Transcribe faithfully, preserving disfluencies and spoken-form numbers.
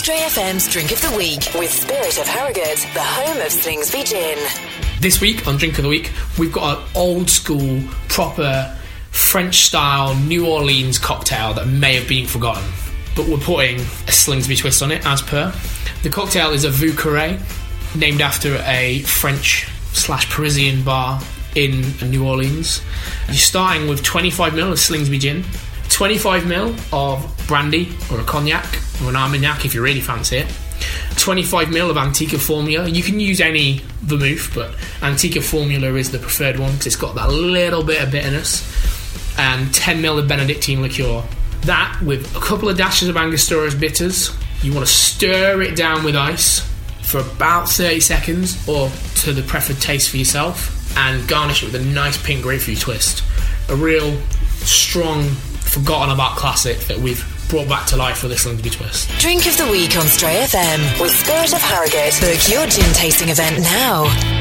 Stray F M's Drink of the Week with Spirit of Harrogate, the home of Slingsby Gin. This week on Drink of the Week, we've got an old school, proper French-style New Orleans cocktail that may have been forgotten, but we're putting a Slingsby twist on it, as per. The cocktail is a Vieux Carré, named after a French slash Parisian bar in New Orleans. You're starting with twenty-five mil of Slingsby gin, twenty-five mil of brandy or a cognac or an Armagnac if you really fancy it, twenty-five mil of Antica Formula. You can use any vermouth, but Antica Formula is the preferred one because it's got that little bit of bitterness, and ten mil of Benedictine liqueur. That with a couple of dashes of Angostura bitters. You want to stir it down with ice for about thirty seconds, or to the preferred taste for yourself, and garnish it with a nice pink grapefruit twist. A real strong, forgotten about classic that we've brought back to life with this Slingsby twist. Drink of the Week on Stray F M with Spirit of Harrogate. Book your gin tasting event now.